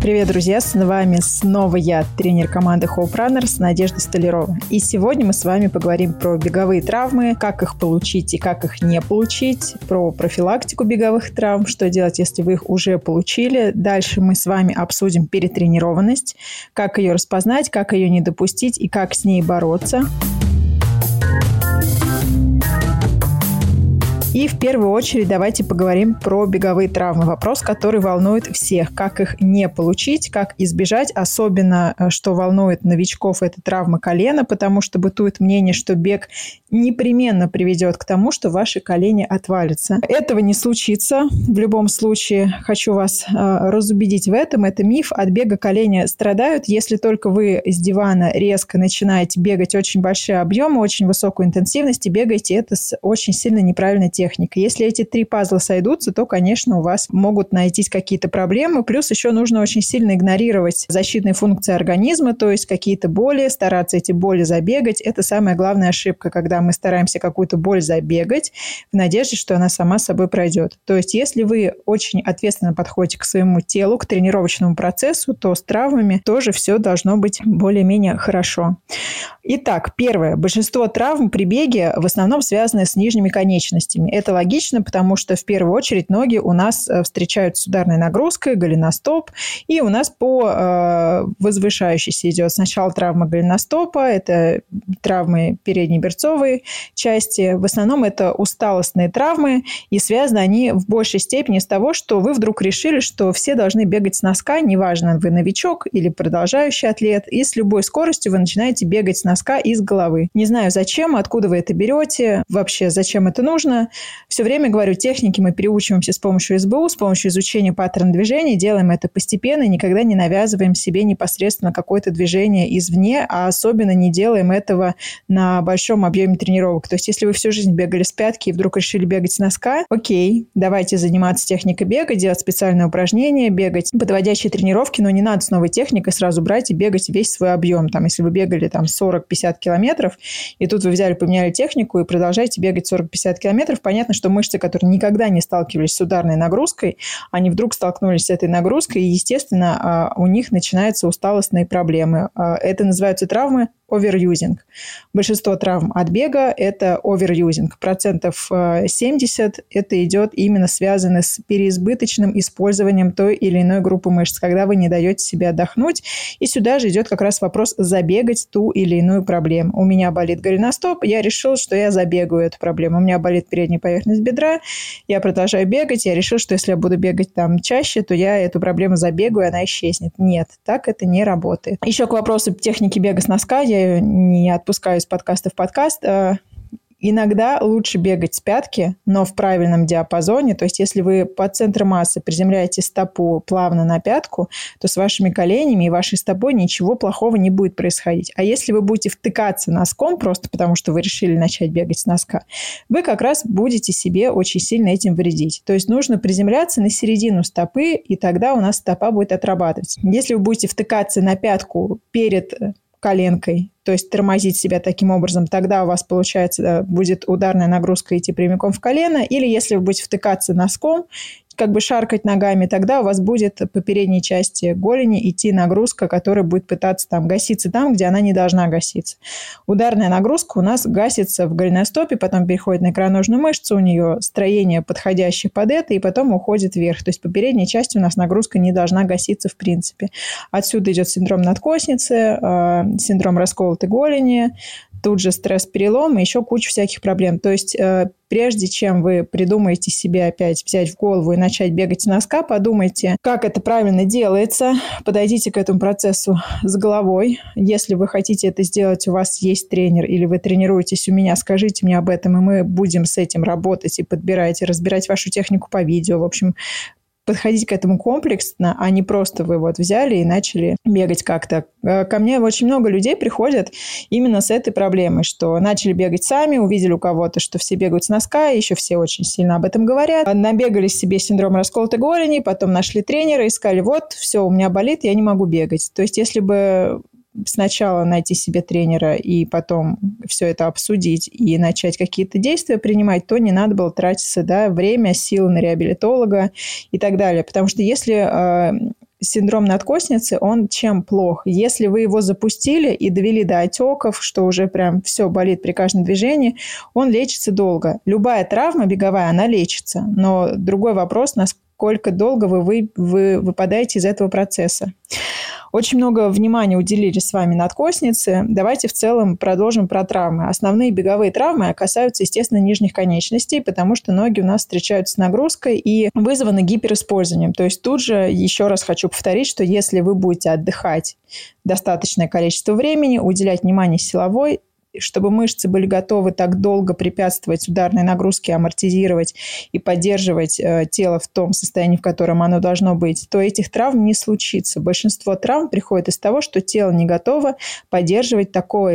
Привет, друзья! С вами снова я, тренер команды Hope Runners Надежда Столярова. И сегодня мы с вами поговорим про беговые травмы, как их получить и как их не получить, про профилактику беговых травм, что делать, если вы их уже получили. Дальше мы с вами обсудим перетренированность, как ее распознать, как ее не допустить и как с ней бороться. И в первую очередь давайте поговорим про беговые травмы. Вопрос, который волнует всех. Как их не получить, как избежать. Особенно, что волнует новичков, это травма колена, потому что бытует мнение, что бег непременно приведет к тому, что ваши колени отвалятся. Этого не случится. В любом случае, хочу вас разубедить в этом. Это миф. От бега колени страдают, если только вы с дивана резко начинаете бегать очень большие объемы, очень высокую интенсивность и бегаете это с очень сильно неправильной техникой. Если эти три пазла сойдутся, то, конечно, у вас могут найтись какие-то проблемы. Плюс еще нужно очень сильно игнорировать защитные функции организма, то есть какие-то боли, стараться эти боли забегать. Это самая главная ошибка, когда мы стараемся какую-то боль забегать в надежде, что она сама собой пройдет. То есть если вы очень ответственно подходите к своему телу, к тренировочному процессу, то с травмами тоже все должно быть более-менее хорошо. Итак, первое. Большинство травм при беге в основном связаны с нижними конечностями. Это логично, потому что в первую очередь ноги у нас встречаются с ударной нагрузкой, голеностоп, и у нас по возвышающейся идет сначала травма голеностопа, это травмы передней берцовой части. В основном это усталостные травмы, и связаны они в большей степени с того, что вы вдруг решили, что все должны бегать с носка, неважно, вы новичок или продолжающий атлет, и с любой скоростью вы начинаете бегать с носка и с головы. Не знаю зачем, откуда вы это берете, вообще зачем это нужно. Все время говорю, техники мы переучиваемся с помощью СБУ, с помощью изучения паттерна движения, делаем это постепенно, никогда не навязываем себе непосредственно какое-то движение извне, а особенно не делаем этого на большом объеме тренировок. То есть, если вы всю жизнь бегали с пятки и вдруг решили бегать с носка, окей, давайте заниматься техникой бега, делать специальные упражнения, бегать подводящие тренировки, но не надо с новой техникой сразу брать и бегать весь свой объем. Там, если вы бегали 40-50 километров, и тут вы взяли, поменяли технику и продолжаете бегать 40-50 километров, понятно, что мышцы, которые никогда не сталкивались с ударной нагрузкой, они вдруг столкнулись с этой нагрузкой, и, естественно, у них начинаются усталостные проблемы. Это называются травмы оверюзинг. Большинство травм от бега – это оверюзинг. 70% это идет именно связано с переизбыточным использованием той или иной группы мышц, когда вы не даете себе отдохнуть. И сюда же идет как раз вопрос забегать ту или иную проблему. У меня болит голеностоп, я решил, что я забегаю эту проблему. У меня болит передняя поверхность бедра, я продолжаю бегать, я решил, что если я буду бегать там чаще, то я эту проблему забегаю, и она исчезнет. Нет, так это не работает. Еще к вопросу техники бега с носка, я ее не отпускаю из подкаста в подкаст. Иногда лучше бегать с пятки, но в правильном диапазоне. То есть, если вы по центру массы приземляете стопу плавно на пятку, то с вашими коленями и вашей стопой ничего плохого не будет происходить. А если вы будете втыкаться носком, просто потому что вы решили начать бегать с носка, вы как раз будете себе очень сильно этим вредить. То есть, нужно приземляться на середину стопы, и тогда у нас стопа будет отрабатывать. Если вы будете втыкаться на пятку перед коленкой, то есть тормозить себя таким образом, тогда у вас, получается, будет ударная нагрузка идти прямиком в колено. Или если вы будете втыкаться носком, как бы шаркать ногами, тогда у вас будет по передней части голени идти нагрузка, которая будет пытаться гаситься там, где она не должна гаситься. Ударная нагрузка у нас гасится в голеностопе, потом переходит на икроножную мышцу, у нее строение подходящее под это, и потом уходит вверх. То есть по передней части у нас нагрузка не должна гаситься в принципе. Отсюда идет синдром надкосницы, синдром расколотой голени, тут же стресс-перелом и еще куча всяких проблем. То есть прежде чем вы придумаете себе опять взять в голову и начать бегать с носка, подумайте, как это правильно делается, подойдите к этому процессу с головой. Если вы хотите это сделать, у вас есть тренер или вы тренируетесь у меня, скажите мне об этом, и мы будем с этим работать и подбирать, и разбирать вашу технику по видео. В общем, подходить к этому комплексно, а не просто вы взяли и начали бегать как-то. Ко мне очень много людей приходят именно с этой проблемой, что начали бегать сами, увидели у кого-то, что все бегают с носка, еще все очень сильно об этом говорят, набегали себе синдром расколотой голени, потом нашли тренера и сказали, все, у меня болит, я не могу бегать. То есть, если бы сначала найти себе тренера и потом все это обсудить и начать какие-то действия принимать, то не надо было тратиться время, силы на реабилитолога и так далее. Потому что если синдром надкостницы, он чем плох? Если вы его запустили и довели до отеков, что уже прям все болит при каждом движении, он лечится долго. Любая травма беговая, она лечится. Но другой вопрос, насколько долго вы выпадаете из этого процесса. Очень много внимания уделили с вами надкостнице. Давайте в целом продолжим про травмы. Основные беговые травмы касаются, естественно, нижних конечностей, потому что ноги у нас встречаются с нагрузкой и вызваны гипериспользованием. То есть тут же еще раз хочу повторить, что если вы будете отдыхать достаточное количество времени, уделять внимание силовой, чтобы мышцы были готовы так долго препятствовать ударной нагрузке, амортизировать и поддерживать тело в том состоянии, в котором оно должно быть, то этих травм не случится. Большинство травм приходит из того, что тело не готово поддерживать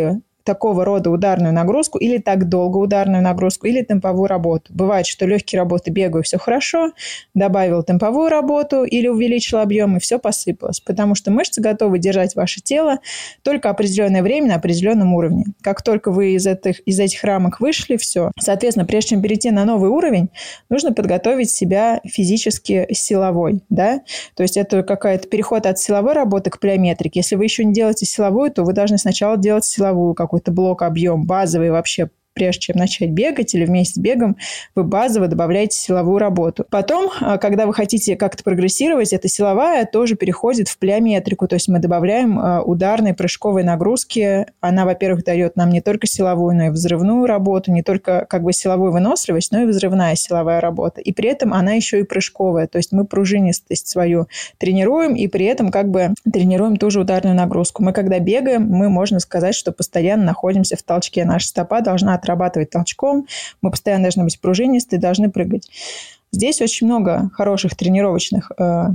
такого рода ударную нагрузку или так долго ударную нагрузку, или темповую работу. Бывает, что легкие работы бегаю, все хорошо, добавил темповую работу или увеличил объем, и все посыпалось. Потому что мышцы готовы держать ваше тело только определенное время на определенном уровне. Как только вы из этих рамок вышли, все. Соответственно, прежде чем перейти на новый уровень, нужно подготовить себя физически силовой. Да? То есть это какой-то переход от силовой работы к плеометрике. Если вы еще не делаете силовую, то вы должны сначала делать силовую, какой-то блок, объем базовый вообще. Прежде чем начать бегать или вместе с бегом, вы базово добавляете силовую работу. Потом, когда вы хотите как-то прогрессировать, эта силовая тоже переходит в плеометрику. То есть мы добавляем ударные прыжковые нагрузки. Она, во-первых, дает нам не только силовую, но и взрывную работу, не только как бы силовую выносливость, но и взрывная силовая работа. И при этом она еще и прыжковая. То есть мы пружинистость свою тренируем и при этом как бы тренируем ту же ударную нагрузку. Мы когда бегаем, мы, можно сказать, что постоянно находимся в толчке. Наша стопа должна отрабатывать толчком, мы постоянно должны быть пружинисты, должны прыгать. Здесь очень много хороших тренировочных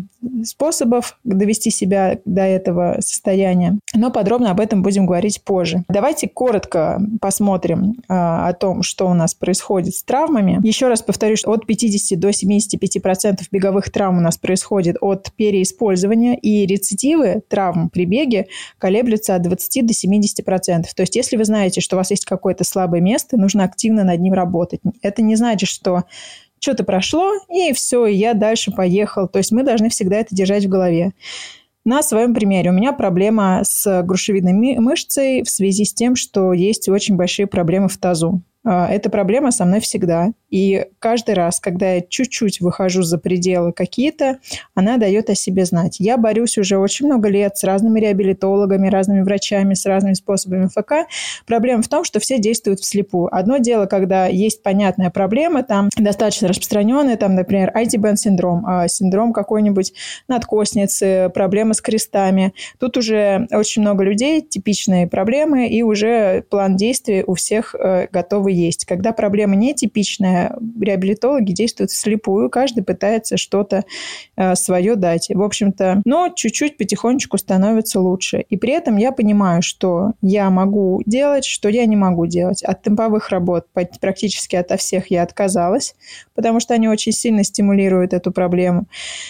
способов довести себя до этого состояния, но подробно об этом будем говорить позже. Давайте коротко посмотрим о том, что у нас происходит с травмами. Еще раз повторюсь, от 50 до 75% беговых травм у нас происходит от переиспользования, и рецидивы травм при беге колеблются от 20 до 70%. То есть, если вы знаете, что у вас есть какое-то слабое место, нужно активно над ним работать. Это не значит, что что-то прошло, и все, и я дальше поехал. То есть мы должны всегда это держать в голове. На своем примере. У меня проблема с грушевидной мышцей в связи с тем, что есть очень большие проблемы в тазу. Эта проблема со мной всегда. И каждый раз, когда я чуть-чуть выхожу за пределы какие-то, она дает о себе знать. Я борюсь уже очень много лет с разными реабилитологами, разными врачами, с разными способами ФК. Проблема в том, что все действуют вслепую. Одно дело, когда есть понятная проблема, там достаточно распространенная, там, например, IT-бенд-синдром, синдром какой-нибудь надкостницы, проблемы с крестами. Тут уже очень много людей, типичные проблемы, и уже план действий у всех готовый есть. Когда проблема нетипичная, реабилитологи действуют вслепую, каждый пытается что-то свое дать. В общем-то, но чуть-чуть потихонечку становится лучше. И при этом я понимаю, что я могу делать, что я не могу делать. От темповых работ практически ото всех я отказалась, потому что они очень сильно стимулируют эту проблему.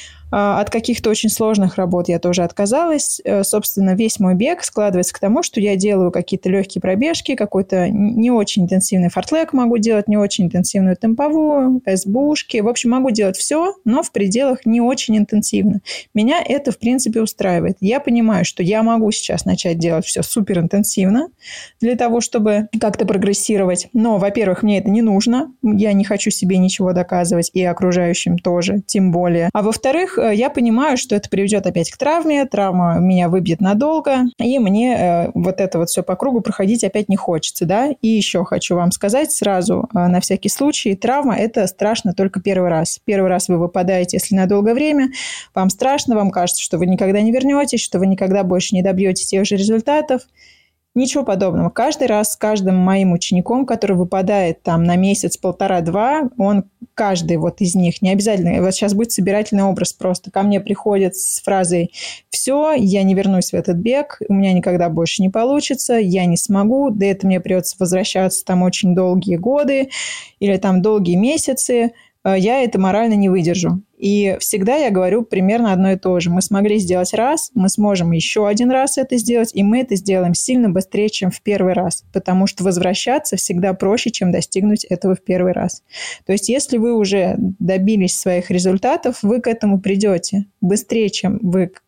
От каких-то очень сложных работ я тоже отказалась. Собственно, весь мой бег складывается к тому, что я делаю какие-то легкие пробежки, какой-то не очень интенсивный фортлек могу делать, не очень интенсивную темповую, СБУшки. В общем, могу делать все, но в пределах не очень интенсивно. Меня это, в принципе, устраивает. Я понимаю, что я могу сейчас начать делать все суперинтенсивно для того, чтобы как-то прогрессировать. Но, во-первых, мне это не нужно. Я не хочу себе ничего доказывать и окружающим тоже, тем более. А во-вторых, я понимаю, что это приведет опять к травме, травма меня выбьет надолго, и мне вот это вот все по кругу проходить опять не хочется, да. И еще хочу вам сказать сразу, на всякий случай, травма – это страшно только первый раз. Первый раз вы выпадаете, если на долгое время, вам страшно, вам кажется, что вы никогда не вернетесь, что вы никогда больше не добьетесь тех же результатов. Ничего подобного. Каждый раз с каждым моим учеником, который выпадает там на месяц, полтора-два, он, каждый вот из них, не обязательно, вот сейчас будет собирательный образ просто, ко мне приходит с фразой «все, я не вернусь в этот бег, у меня никогда больше не получится, я не смогу, да это мне придется возвращаться там очень долгие годы или там долгие месяцы, я это морально не выдержу». И всегда я говорю примерно одно и то же. Мы смогли сделать раз, мы сможем еще один раз это сделать, и мы это сделаем сильно быстрее, чем в первый раз, потому что возвращаться всегда проще, чем достигнуть этого в первый раз. То есть, если вы уже добились своих результатов, вы к этому придете быстрее, чем вы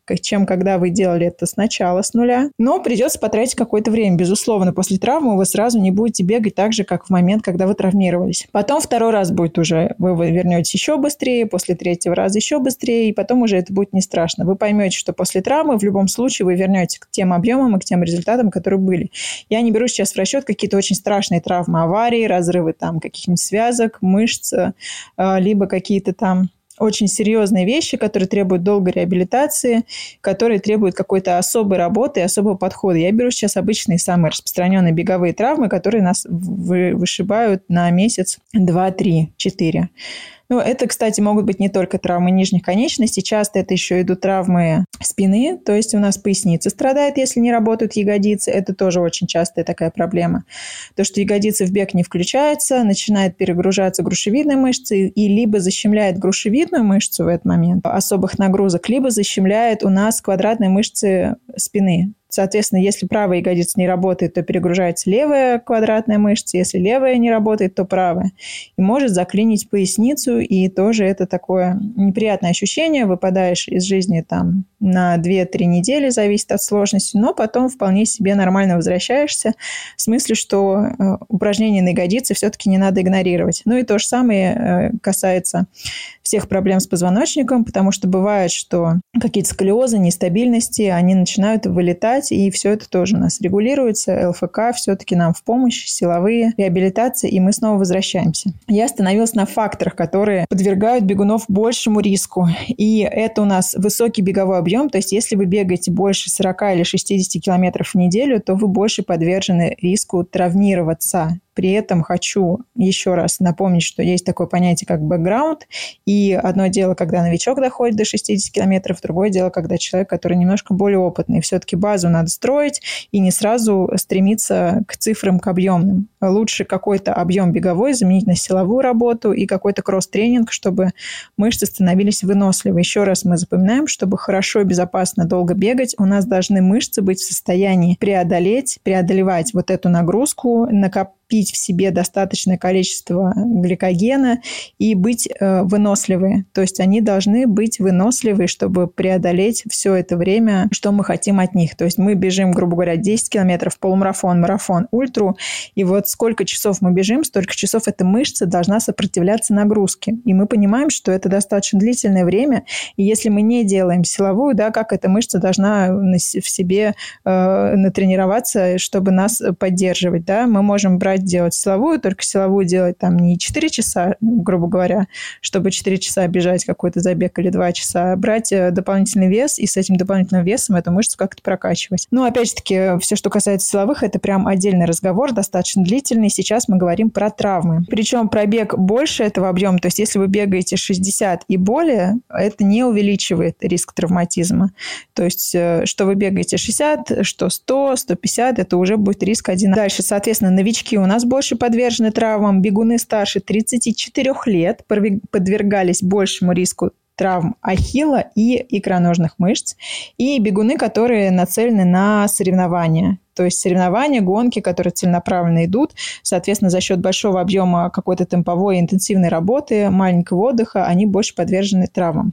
чем когда вы делали это сначала с нуля. Но придется потратить какое-то время. Безусловно, после травмы вы сразу не будете бегать так же, как в момент, когда вы травмировались. Потом второй раз будет уже, вы вернетесь еще быстрее, после третьего раза еще быстрее, и потом уже это будет не страшно. Вы поймете, что после травмы в любом случае вы вернетесь к тем объемам и к тем результатам, которые были. Я не беру сейчас в расчет какие-то очень страшные травмы, аварии, разрывы там каких-нибудь связок, мышц, либо какие-то там очень серьезные вещи, которые требуют долгой реабилитации, которые требуют какой-то особой работы и особого подхода. Я беру сейчас обычные самые распространенные беговые травмы, которые нас вышибают на месяц, 2, 3, 4. Ну, это, кстати, могут быть не только травмы нижних конечностей, часто это еще идут травмы спины, то есть у нас поясница страдает, если не работают ягодицы, это тоже очень частая такая проблема. То, что ягодицы в бег не включаются, начинает перегружаться грушевидная мышца и либо защемляет грушевидную мышцу в этот момент особых нагрузок, либо защемляет у нас квадратные мышцы спины. Соответственно, если правая ягодица не работает, то перегружается левая квадратная мышца. Если левая не работает, то правая. И может заклинить поясницу. И тоже это такое неприятное ощущение. Выпадаешь из жизни там на 2-3 недели, зависит от сложности. Но потом вполне себе нормально возвращаешься. В смысле, что упражнения на ягодицы все-таки не надо игнорировать. Ну и то же самое касается всех проблем с позвоночником. Потому что бывает, что какие-то сколиозы, нестабильности, они начинают вылетать. И все это тоже у нас регулируется. ЛФК все-таки нам в помощь, силовые, реабилитация, и мы снова возвращаемся. Я остановилась на факторах, которые подвергают бегунов большему риску. И это у нас высокий беговой объем. То есть, если вы бегаете больше 40 или 60 километров в неделю, то вы больше подвержены риску травмироваться. При этом хочу еще раз напомнить, что есть такое понятие, как бэкграунд. И одно дело, когда новичок доходит до 60 километров, другое дело, когда человек, который немножко более опытный. Все-таки базу надо строить и не сразу стремиться к цифрам, к объемным. Лучше какой-то объем беговой заменить на силовую работу и какой-то кросс-тренинг, чтобы мышцы становились выносливы. Еще раз мы запоминаем, чтобы хорошо и безопасно долго бегать, у нас должны мышцы быть в состоянии преодолевать вот эту нагрузку, накопить в себе достаточное количество гликогена и быть выносливые. То есть они должны быть выносливы, чтобы преодолеть все это время, что мы хотим от них. То есть мы бежим, грубо говоря, 10 километров, полумарафон, марафон, ультру, и вот сколько часов мы бежим, столько часов эта мышца должна сопротивляться нагрузке. И мы понимаем, что это достаточно длительное время, и если мы не делаем силовую, да, как эта мышца должна в себе натренироваться, чтобы нас поддерживать, да, мы можем делать силовую, только силовую делать там не 4 часа, грубо говоря, чтобы 4 часа бежать какой-то забег или 2 часа, а брать дополнительный вес и с этим дополнительным весом эту мышцу как-то прокачивать. Ну, опять же таки, все, что касается силовых, это прям отдельный разговор, достаточно длительный. Сейчас мы говорим про травмы. Причем пробег больше этого объема, то есть если вы бегаете 60 и более, это не увеличивает риск травматизма. То есть, что вы бегаете 60, что 100, 150, это уже будет риск один. Дальше, соответственно, новички у нас больше подвержены травмам. Бегуны старше 34 лет подвергались большему риску травм ахилла и икроножных мышц. И бегуны, которые нацелены на соревнования. То есть соревнования, гонки, которые целенаправленно идут, соответственно, за счет большого объема какой-то темповой интенсивной работы, маленького отдыха, они больше подвержены травмам.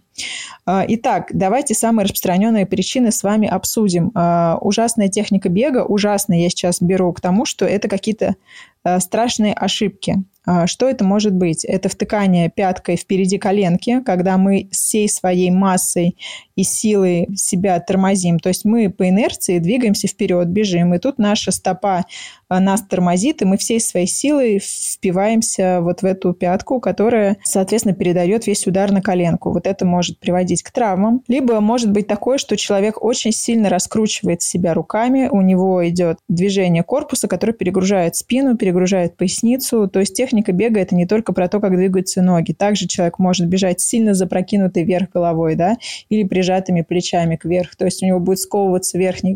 Итак, давайте самые распространенные причины с вами обсудим. Ужасная техника бега, ужасная я сейчас беру к тому, что это какие-то страшные ошибки. Что это может быть? Это втыкание пяткой впереди коленки, когда мы всей своей массой и силой себя тормозим. То есть мы по инерции двигаемся вперед, бежим, и тут наша стопа нас тормозит, и мы всей своей силой впиваемся вот в эту пятку, которая, соответственно, передает весь удар на коленку. Вот это может приводить к травмам. Либо может быть такое, что человек очень сильно раскручивает себя руками, у него идет движение корпуса, которое перегружает спину, перегружает поясницу. То есть техника бега – это не только про то, как двигаются ноги. Также человек может бежать сильно запрокинутый вверх головой, да, или прижатыми плечами кверх. То есть у него будет сковываться верхний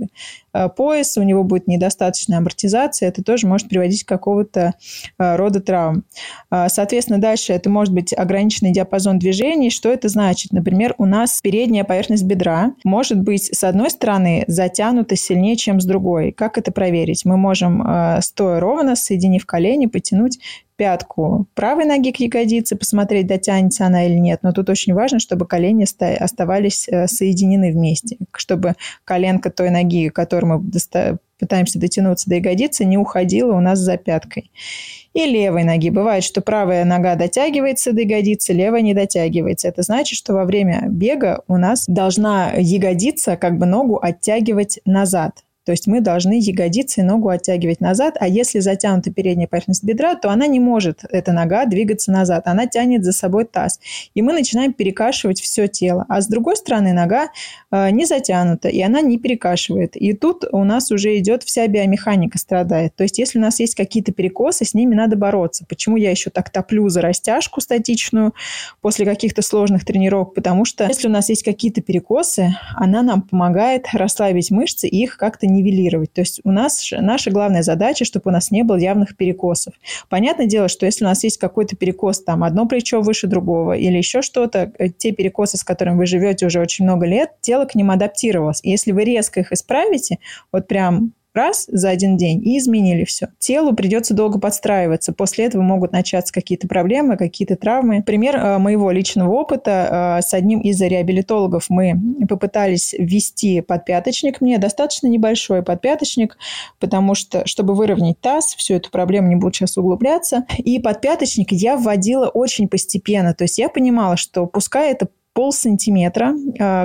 пояс, у него будет недостаточная амортизация, это тоже может приводить к какого-то рода травм. Соответственно, дальше это может быть ограниченный диапазон движений. Что это значит? Например, у нас передняя поверхность бедра может быть с одной стороны затянута сильнее, чем с другой. Как это проверить? Мы можем, стоя ровно, соединив колени, потянуть пятку правой ноги к ягодице, посмотреть, дотянется она или нет. Но тут очень важно, чтобы колени оставались соединены вместе, чтобы коленка той ноги, которой мы пытаемся дотянуться до ягодицы, не уходила у нас за пяткой. И левой ноги. Бывает, что правая нога дотягивается до ягодицы, левая не дотягивается. Это значит, что во время бега у нас должна ягодица ногу оттягивать назад. То есть мы должны ягодицы и ногу оттягивать назад, а если затянута передняя поверхность бедра, то она не может, эта нога, двигаться назад. Она тянет за собой таз. И мы начинаем перекашивать все тело. А с другой стороны нога не затянута, и она не перекашивает. И тут у нас уже идет вся биомеханика страдает. То есть если у нас есть какие-то перекосы, с ними надо бороться. Почему я еще так топлю за растяжку статичную после каких-то сложных тренировок? Потому что если у нас есть какие-то перекосы, она нам помогает расслабить мышцы и их как-то нивелировать. То есть у нас наша главная задача, чтобы у нас не было явных перекосов. Понятное дело, что если у нас есть какой-то перекос, там одно плечо выше другого или еще что-то, те перекосы, с которыми вы живете уже очень много лет, тело к ним адаптировалось. И если вы резко их исправите, вот прям раз за один день и изменили все. Телу придется долго подстраиваться. После этого могут начаться какие-то проблемы, какие-то травмы. Пример моего личного опыта. С одним из реабилитологов мы попытались ввести подпяточник. Мне достаточно небольшой подпяточник, потому что, чтобы выровнять таз, всю эту проблему не буду сейчас углубляться. И подпяточник я вводила очень постепенно. То есть я понимала, что пускай это полсантиметра, на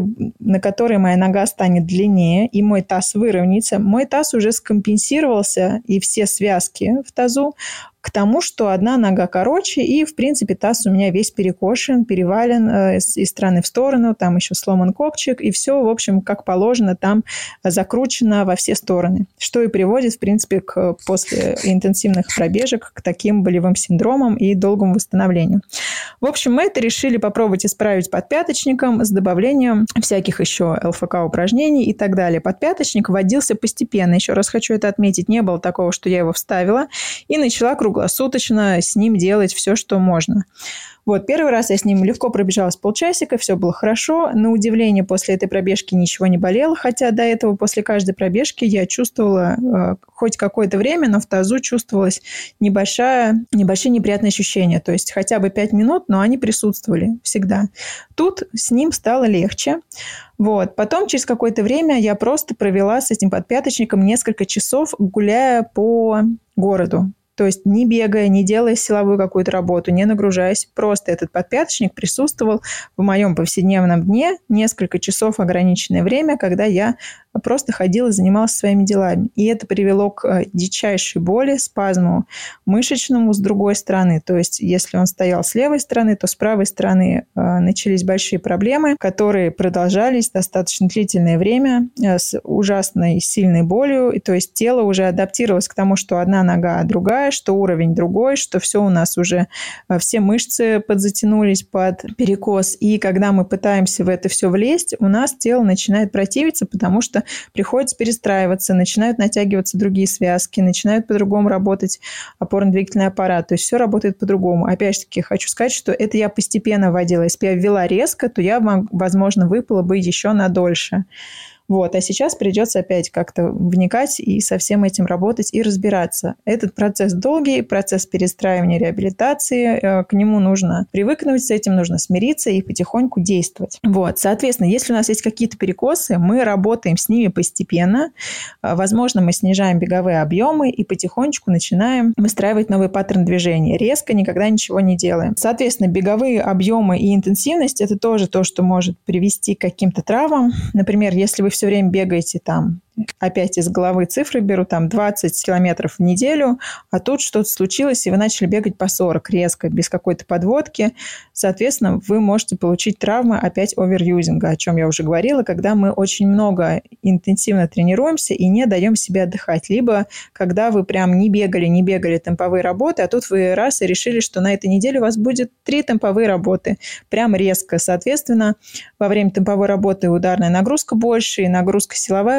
который моя нога станет длиннее, и мой таз выровняется. Мой таз уже скомпенсировался, и все связки в тазу к тому, что одна нога короче, и, в принципе, таз у меня весь перекошен, перевален из стороны в сторону, там еще сломан копчик, и все, в общем, как положено, там закручено во все стороны, что и приводит, в принципе, после интенсивных пробежек к таким болевым синдромам и долгому восстановлению. В общем, мы это решили попробовать исправить подпяточником с добавлением всяких еще ЛФК-упражнений и так далее. Подпяточник вводился постепенно. Еще раз хочу это отметить. Не было такого, что я его вставила и начала круглосуточно с ним делать все, что можно. Вот, первый раз я с ним легко пробежалась полчасика, все было хорошо. На удивление, после этой пробежки ничего не болело, хотя до этого после каждой пробежки я чувствовала хоть какое-то время, но в тазу чувствовалось небольшие неприятные ощущения. То есть хотя бы 5 минут, но они присутствовали всегда. Тут с ним стало легче. Вот. Потом через какое-то время я просто провела с этим подпяточником несколько часов, гуляя по городу. То есть не бегая, не делая силовую какую-то работу, не нагружаясь. Просто этот подпяточник присутствовал в моем повседневном дне несколько часов, ограниченное время, когда я просто ходила и занималась своими делами. И это привело к дичайшей боли, спазму мышечному с другой стороны. То есть если он стоял с левой стороны, то с правой стороны начались большие проблемы, которые продолжались достаточно длительное время с ужасной сильной болью. И, то есть тело уже адаптировалось к тому, что одна нога, а другая, что уровень другой, что все у нас уже, все мышцы подзатянулись под перекос. И когда мы пытаемся в это все влезть, у нас тело начинает противиться, потому что приходится перестраиваться, начинают натягиваться другие связки, начинают по-другому работать опорно-двигательный аппарат. То есть все работает по-другому. Опять же таки, хочу сказать, что это я постепенно вводила. Если бы я ввела резко, то я, возможно, выпала бы еще на дольше. Вот. А сейчас придется опять как-то вникать и со всем этим работать и разбираться. Этот процесс долгий, процесс перестраивания, реабилитации. К нему нужно привыкнуть, с этим нужно смириться и потихоньку действовать. Вот. Соответственно, если у нас есть какие-то перекосы, мы работаем с ними постепенно. Возможно, мы снижаем беговые объемы и потихонечку начинаем выстраивать новый паттерн движения. Резко никогда ничего не делаем. Соответственно, беговые объемы и интенсивность – это тоже то, что может привести к каким-то травмам. Например, если вы все время бегаете там, опять из головы цифры беру, там 20 километров в неделю, а тут что-то случилось, и вы начали бегать по 40 резко, без какой-то подводки. Соответственно, вы можете получить травмы опять оверюзинга, о чем я уже говорила, когда мы очень много интенсивно тренируемся и не даем себе отдыхать. Либо когда вы прям не бегали темповые работы, а тут вы раз и решили, что на этой неделе у вас будет 3 темповые работы. Прям резко. Соответственно, во время темповой работы ударная нагрузка больше, и нагрузка силовая больше,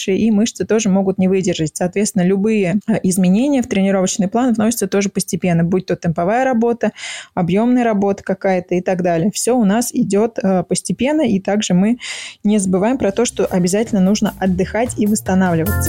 большие, и мышцы тоже могут не выдержать. Соответственно, любые изменения в тренировочный план вносятся тоже постепенно, будь то темповая работа, объемная работа какая-то и так далее. Все у нас идет постепенно, и также мы не забываем про то, что обязательно нужно отдыхать и восстанавливаться.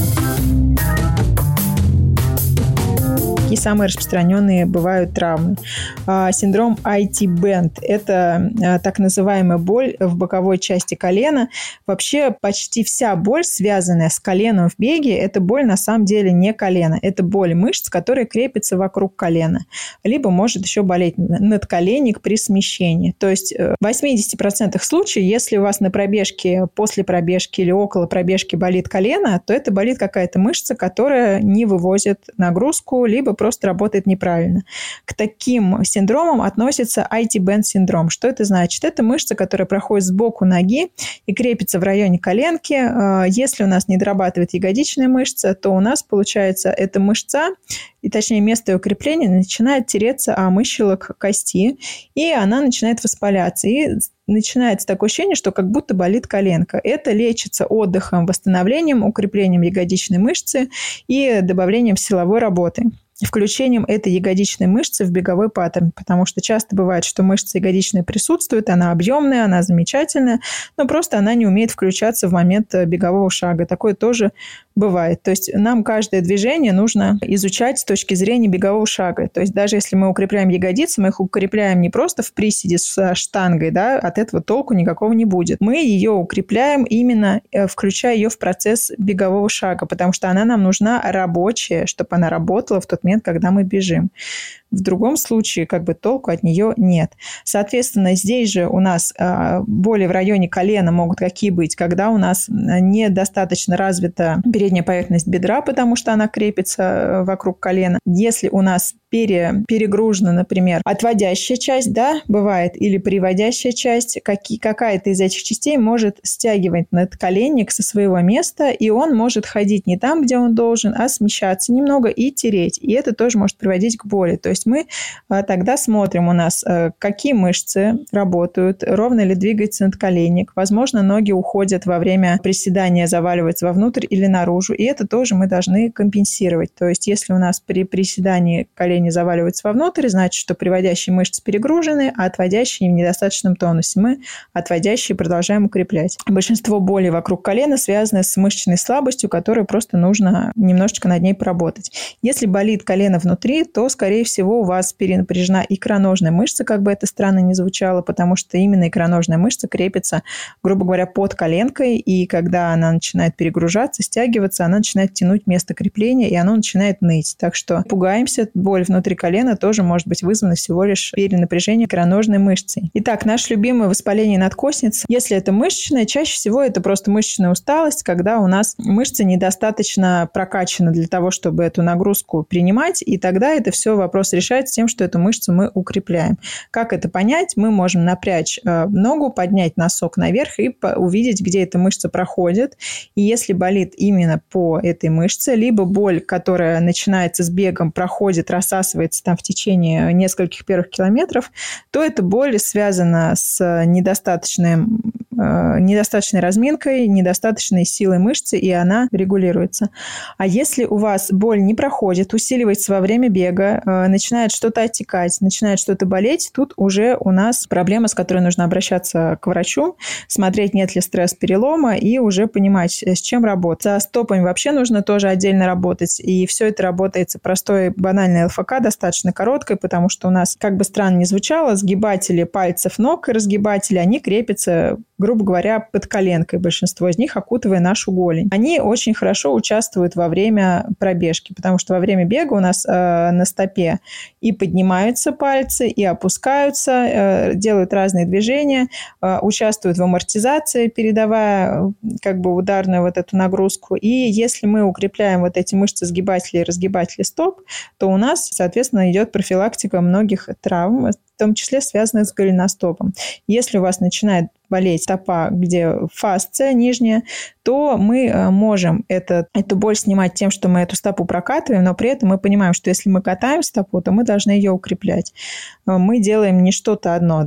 Какие самые распространенные бывают травмы? Синдром IT-band – это так называемая боль в боковой части колена. Вообще почти вся боль, связанная с коленом в беге, это боль на самом деле не колено. Это боль мышц, которые крепятся вокруг колена. Либо может еще болеть надколенник при смещении. То есть в 80% случаев, если у вас на пробежке, после пробежки или около пробежки болит колено, то это болит какая-то мышца, которая не вывозит нагрузку, либо просто работает неправильно. К таким синдромам относится IT-band синдром. Что это значит? Это мышца, которая проходит сбоку ноги и крепится в районе коленки. Если у нас не дорабатывает ягодичная мышца, то у нас, получается, эта мышца, и точнее место ее крепления, начинает тереться о мыщелок кости, и она начинает воспаляться. И начинается такое ощущение, что как будто болит коленка. Это лечится отдыхом, восстановлением, укреплением ягодичной мышцы и добавлением силовой работы. Включением этой ягодичной мышцы в беговой паттерн, потому что часто бывает, что мышца ягодичная присутствует, она объемная, она замечательная, но просто она не умеет включаться в момент бегового шага. Такое тоже бывает. То есть нам каждое движение нужно изучать с точки зрения бегового шага. То есть даже если мы укрепляем ягодицы, мы их укрепляем не просто в приседе с штангой, да, от этого толку никакого не будет. Мы ее укрепляем именно включая ее в процесс бегового шага, потому что она нам нужна рабочая, чтобы она работала в тот момент, когда мы бежим. В другом случае толку от нее нет. Соответственно, здесь же у нас боли в районе колена могут какие быть, когда у нас недостаточно развита передняя поверхность бедра, потому что она крепится вокруг колена. Если у нас перегружена, например, отводящая часть, да, бывает, или приводящая часть, какая-то из этих частей может стягивать надколенник со своего места, и он может ходить не там, где он должен, а смещаться немного и тереть. И это тоже может приводить к боли. То есть мы тогда смотрим у нас, какие мышцы работают, ровно ли двигается надколенник. Возможно, ноги уходят во время приседания, заваливаются вовнутрь или наружу. И это тоже мы должны компенсировать. То есть если у нас при приседании колени заваливаются вовнутрь, значит, что приводящие мышцы перегружены, а отводящие в недостаточном тонусе. Мы отводящие продолжаем укреплять. Большинство болей вокруг колена связаны с мышечной слабостью, которую просто нужно немножечко над ней поработать. Если болит колено внутри, то, скорее всего, у вас перенапряжена икроножная мышца, как бы это странно ни звучало, потому что именно икроножная мышца крепится, грубо говоря, под коленкой, и когда она начинает перегружаться, стягиваться, она начинает тянуть место крепления, и оно начинает ныть. Так что пугаемся, боль внутри колена тоже может быть вызвана всего лишь перенапряжением икроножной мышцы. Итак, наше любимое воспаление надкостницы, если это мышечное, чаще всего это просто мышечная усталость, когда у нас мышца недостаточно прокачана для того, чтобы эту нагрузку принимать, и тогда это все вопрос решается тем, что эту мышцу мы укрепляем. Как это понять? Мы можем напрячь ногу, поднять носок наверх и увидеть, где эта мышца проходит. И если болит именно по этой мышце, либо боль, которая начинается с бегом, проходит, рассасывается там в течение нескольких первых километров, то эта боль связана с недостаточной разминкой, недостаточной силой мышцы, и она регулируется. А если у вас боль не проходит, усиливается во время бега, начинает что-то оттекать, начинает что-то болеть, тут уже у нас проблема, с которой нужно обращаться к врачу, смотреть, нет ли стресс-перелома, и уже понимать, с чем работать. Со стопами вообще нужно тоже отдельно работать, и все это работается простой, банальной ЛФК, достаточно короткой, потому что у нас, как бы странно ни звучало, сгибатели пальцев ног и разгибатели, они крепятся, грубо говоря, под коленкой, большинство из них, окутывая нашу голень. Они очень хорошо участвуют во время пробежки, потому что во время бега у нас на стопе и поднимаются пальцы, и опускаются, делают разные движения, участвуют в амортизации, передавая ударную вот эту нагрузку. И если мы укрепляем вот эти мышцы сгибателей и разгибателей стоп, то у нас, соответственно, идет профилактика многих травм, в том числе связанных с голеностопом. Если у вас начинает болеть стопа, где фасция нижняя, то мы можем эту боль снимать тем, что мы эту стопу прокатываем, но при этом мы понимаем, что если мы катаем стопу, то мы должны ее укреплять. Мы делаем не что-то одно, да?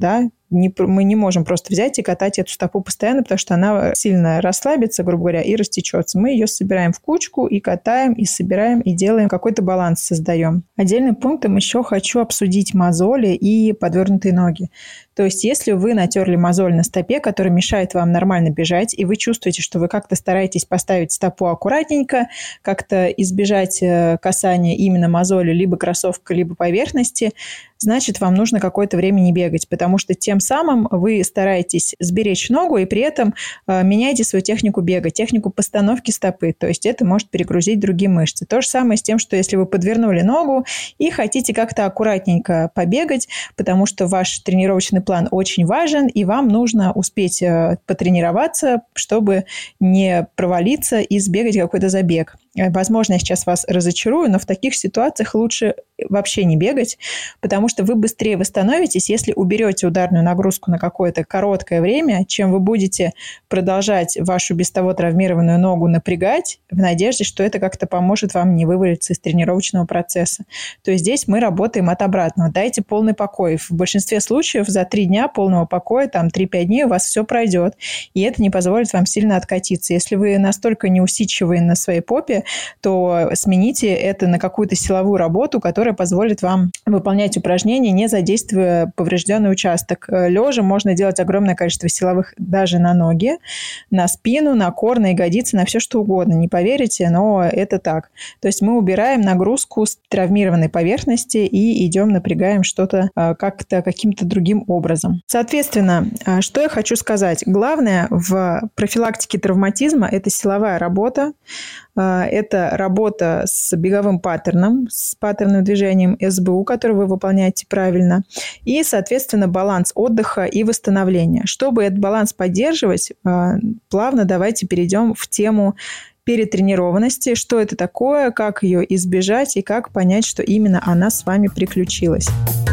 мы не можем просто взять и катать эту стопу постоянно, потому что она сильно расслабится, грубо говоря, и растечется. Мы ее собираем в кучку и катаем, и собираем, и делаем какой-то баланс создаем. Отдельным пунктом еще хочу обсудить мозоли и подвернутые ноги. То есть, если вы натерли мозоль на стопе, которая мешает вам нормально бежать, и вы чувствуете, что вы как-то стараетесь поставить стопу аккуратненько, как-то избежать касания именно мозоли либо кроссовка, либо поверхности, значит, вам нужно какое-то время не бегать, потому что тем самым вы стараетесь сберечь ногу и при этом меняете свою технику бега, технику постановки стопы. То есть это может перегрузить другие мышцы. То же самое с тем, что если вы подвернули ногу и хотите как-то аккуратненько побегать, потому что ваш тренировочный план очень важен, и вам нужно успеть потренироваться, чтобы не провалиться и сбегать какой-то забег. Возможно, я сейчас вас разочарую, но в таких ситуациях лучше вообще не бегать, потому что вы быстрее восстановитесь, если уберете ударную нагрузку на какое-то короткое время, чем вы будете продолжать вашу без того травмированную ногу напрягать в надежде, что это как-то поможет вам не вывалиться из тренировочного процесса. То есть здесь мы работаем от обратного. Дайте полный покой. В большинстве случаев за 3 дня полного покоя, там 3-5 дней у вас все пройдет, и это не позволит вам сильно откатиться. Если вы настолько неусидчивы на своей попе, то смените это на какую-то силовую работу, которая позволит вам выполнять упражнения, не задействуя поврежденный участок. Лежа можно делать огромное количество силовых даже на ноги, на спину, на кор, на ягодицы, на все что угодно. Не поверите, но это так. То есть мы убираем нагрузку с травмированной поверхности и идем, напрягаем что-то как-то каким-то другим образом. Соответственно, что я хочу сказать? Главное в профилактике травматизма – это силовая работа, это работа с беговым паттерном, с паттерным движением СБУ, который вы выполняете правильно, и, соответственно, баланс отдыха и восстановления. Чтобы этот баланс поддерживать, плавно давайте перейдем в тему перетренированности, что это такое, как ее избежать и как понять, что именно она с вами приключилась.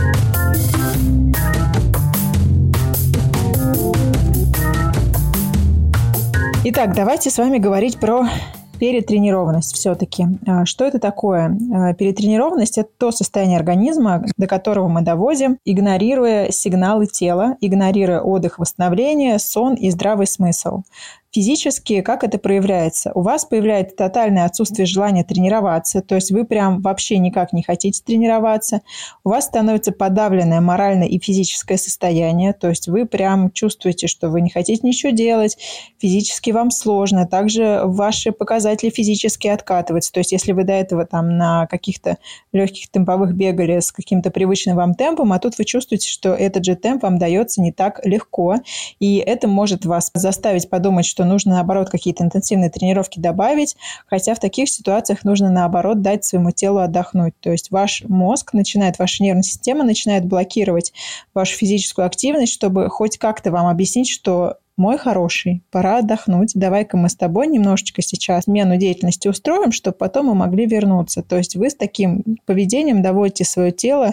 Итак, давайте с вами говорить про перетренированность все-таки. Что это такое? Перетренированность – это то состояние организма, до которого мы доводим, игнорируя сигналы тела, игнорируя отдых, восстановление, сон и здравый смысл. Физически, как это проявляется? У вас появляется тотальное отсутствие желания тренироваться, то есть вы прям вообще никак не хотите тренироваться. У вас становится подавленное моральное и физическое состояние, то есть вы прям чувствуете, что вы не хотите ничего делать, физически вам сложно. Также ваши показатели физически откатываются, то есть если вы до этого там на каких-то легких темповых бегали с каким-то привычным вам темпом, а тут вы чувствуете, что этот же темп вам дается не так легко, и это может вас заставить подумать, что нужно, наоборот, какие-то интенсивные тренировки добавить, хотя в таких ситуациях нужно, наоборот, дать своему телу отдохнуть. То есть ваш мозг начинает, ваша нервная система начинает блокировать вашу физическую активность, чтобы хоть как-то вам объяснить, что мой хороший, пора отдохнуть. Давай-ка мы с тобой немножечко сейчас смену деятельности устроим, чтобы потом мы могли вернуться. То есть вы с таким поведением доводите свое тело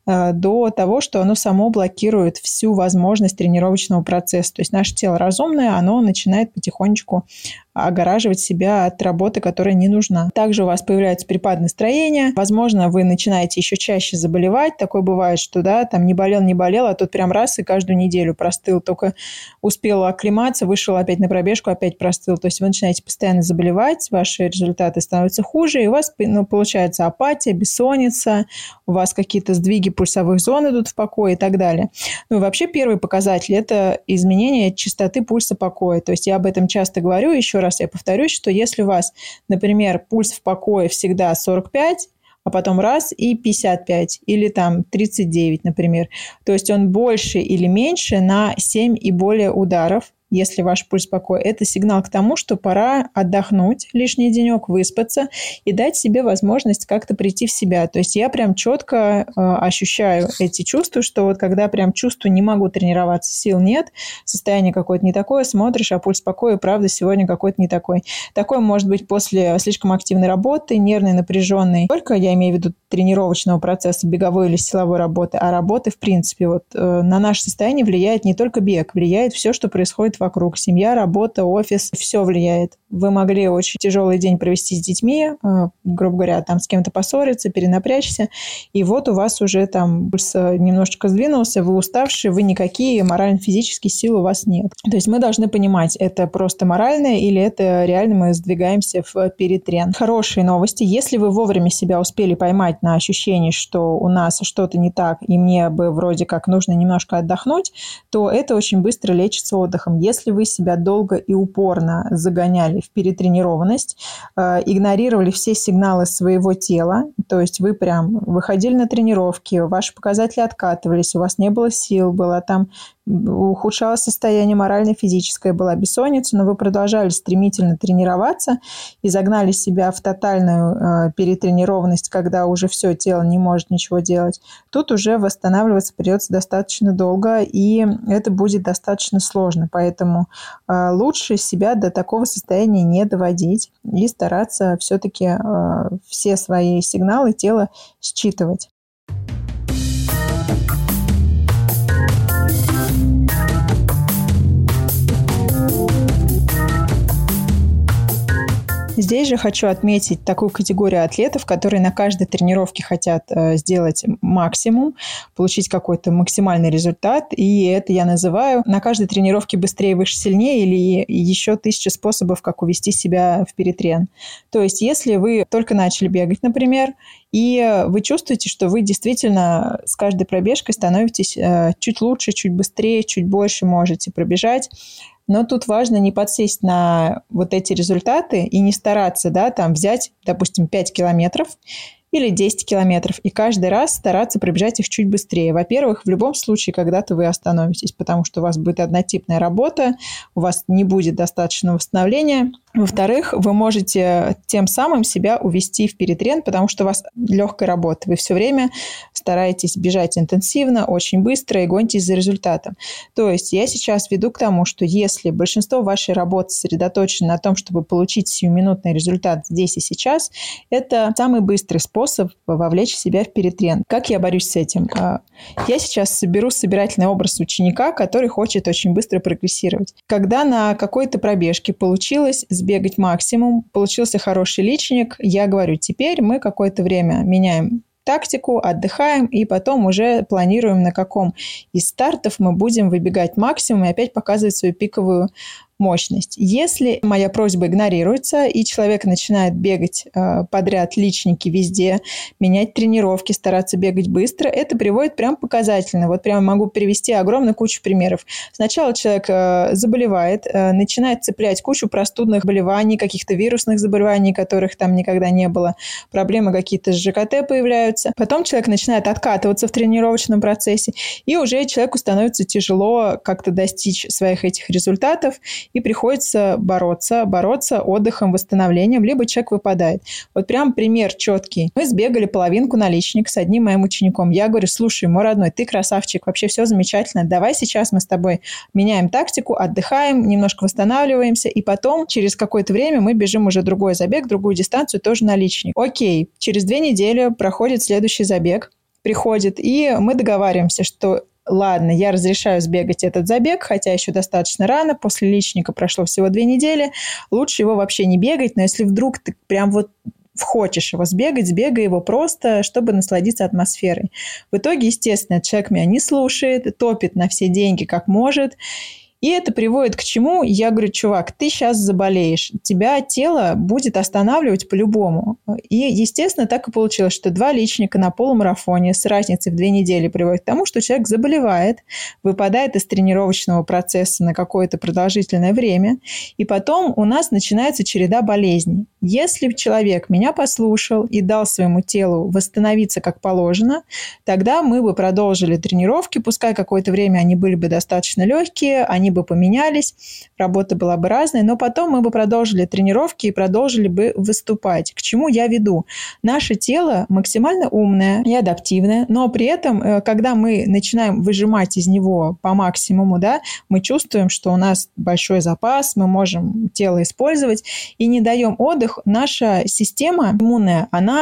до того, что оно само блокирует всю возможность тренировочного процесса. То есть наше тело разумное, оно начинает потихонечку огораживать себя от работы, которая не нужна. Также у вас появляется перепад настроения. Возможно, вы начинаете еще чаще заболевать. Такое бывает, что там не болел, а тут прям раз и каждую неделю простыл. Только успел оклематься, вышел опять на пробежку, опять простыл. То есть вы начинаете постоянно заболевать, ваши результаты становятся хуже, и у вас получается апатия, бессонница, у вас какие-то сдвиги пульсовых зон идут в покое и так далее. Вообще первый показатель – это изменение частоты пульса покоя. То есть я об этом часто говорю, еще раз я повторюсь, что если у вас, например, пульс в покое всегда 45, а потом раз и 55, или там 39, например, то есть он больше или меньше на 7 и более ударов, если ваш пульс покоя, это сигнал к тому, что пора отдохнуть лишний денек, выспаться и дать себе возможность как-то прийти в себя. То есть я прям четко ощущаю эти чувства, что вот когда прям чувствую, не могу тренироваться, сил нет, состояние какое-то не такое, смотришь, а пульс покоя, правда, сегодня какой-то не такой. Такое может быть после слишком активной работы, нервной, напряженной. Только я имею в виду тренировочного процесса, беговой или силовой работы, а работы в принципе. Вот на наше состояние влияет не только бег, влияет все, что происходит вокруг. Семья, работа, офис, все влияет. Вы могли очень тяжелый день провести с детьми, грубо говоря, там с кем-то поссориться, перенапрячься, и вот у вас уже там пульс немножечко сдвинулся, вы уставшие, вы никакие, морально-физические силы у вас нет. То есть мы должны понимать, это просто моральное или это реально мы сдвигаемся в перетрен. Хорошие новости. Если вы вовремя себя успели поймать на ощущении, что у нас что-то не так, и мне бы вроде как нужно немножко отдохнуть, то это очень быстро лечится отдыхом. Если вы себя долго и упорно загоняли в перетренированность, игнорировали все сигналы своего тела, то есть вы прям выходили на тренировки, ваши показатели откатывались, у вас не было сил, было там ухудшалось состояние морально-физическое, была бессонница, но вы продолжали стремительно тренироваться и загнали себя в тотальную перетренированность, когда уже все, тело не может ничего делать, тут уже восстанавливаться придется достаточно долго, и это будет достаточно сложно. Поэтому лучше себя до такого состояния не доводить и стараться все-таки все свои сигналы тела считывать. Здесь же хочу отметить такую категорию атлетов, которые на каждой тренировке хотят сделать максимум, получить какой-то максимальный результат. И это я называю на каждой тренировке быстрее, выше, сильнее или еще 1000 способов, как увести себя в перетрен. То есть если вы только начали бегать, например, и вы чувствуете, что вы действительно с каждой пробежкой становитесь чуть лучше, чуть быстрее, чуть больше можете пробежать, но тут важно не подсесть на вот эти результаты и не стараться, да, там взять, допустим, 5 километров или 10 километров и каждый раз стараться пробежать их чуть быстрее. Во-первых, в любом случае когда-то вы остановитесь, потому что у вас будет однотипная работа, у вас не будет достаточного восстановления. Во-вторых, вы можете тем самым себя увести в перетрен, потому что у вас легкая работа. Вы все время стараетесь бежать интенсивно, очень быстро и гонитесь за результатом. То есть я сейчас веду к тому, что если большинство вашей работы сосредоточено на том, чтобы получить сиюминутный результат здесь и сейчас, это самый быстрый способ вовлечь себя в перетрен. Как я борюсь с этим? Я сейчас соберу собирательный образ ученика, который хочет очень быстро прогрессировать. Когда на какой-то пробежке получилось сбегать максимум, получился хороший личник, я говорю, теперь мы какое-то время меняем тактику, отдыхаем и потом уже планируем, на каком из стартов мы будем выбегать максимум и опять показывать свою пиковую мощность. Если моя просьба игнорируется, и человек начинает бегать подряд личники везде, менять тренировки, стараться бегать быстро, это приводит прям показательно. Вот прям могу привести огромную кучу примеров. Сначала человек заболевает, начинает цеплять кучу простудных заболеваний, каких-то вирусных заболеваний, которых там никогда не было, проблемы какие-то с ЖКТ появляются. Потом человек начинает откатываться в тренировочном процессе, и уже человеку становится тяжело как-то достичь своих этих результатов, и приходится бороться отдыхом, восстановлением, либо человек выпадает. Вот прям пример четкий. Мы сбегали половинку наличник с одним моим учеником. Я говорю, слушай, мой родной, ты красавчик, вообще все замечательно, давай сейчас мы с тобой меняем тактику, отдыхаем, немножко восстанавливаемся, и потом через какое-то время мы бежим уже другой забег, другую дистанцию, тоже наличник. Окей, через 2 недели проходит следующий забег, приходит, и мы договариваемся, что ладно, я разрешаю сбегать этот забег, хотя еще достаточно рано, после личника прошло всего 2 недели, лучше его вообще не бегать, но если вдруг ты прям вот хочешь его сбегать, сбегай его просто, чтобы насладиться атмосферой. В итоге, естественно, человек меня не слушает, топит на все деньги, как может. И это приводит к чему? Я говорю, чувак, ты сейчас заболеешь, тебя тело будет останавливать по-любому. И, естественно, так и получилось, что 2 личника на полумарафоне с разницей в 2 недели приводят к тому, что человек заболевает, выпадает из тренировочного процесса на какое-то продолжительное время, и потом у нас начинается череда болезней. Если человек меня послушал и дал своему телу восстановиться как положено, тогда мы бы продолжили тренировки, пускай какое-то время они были бы достаточно легкие, они бы поменялись, работа была бы разной, но потом мы бы продолжили тренировки и продолжили бы выступать. К чему я веду? Наше тело максимально умное и адаптивное, но при этом, когда мы начинаем выжимать из него по максимуму, да, мы чувствуем, что у нас большой запас, мы можем тело использовать и не даем отдых, наша система иммунная, она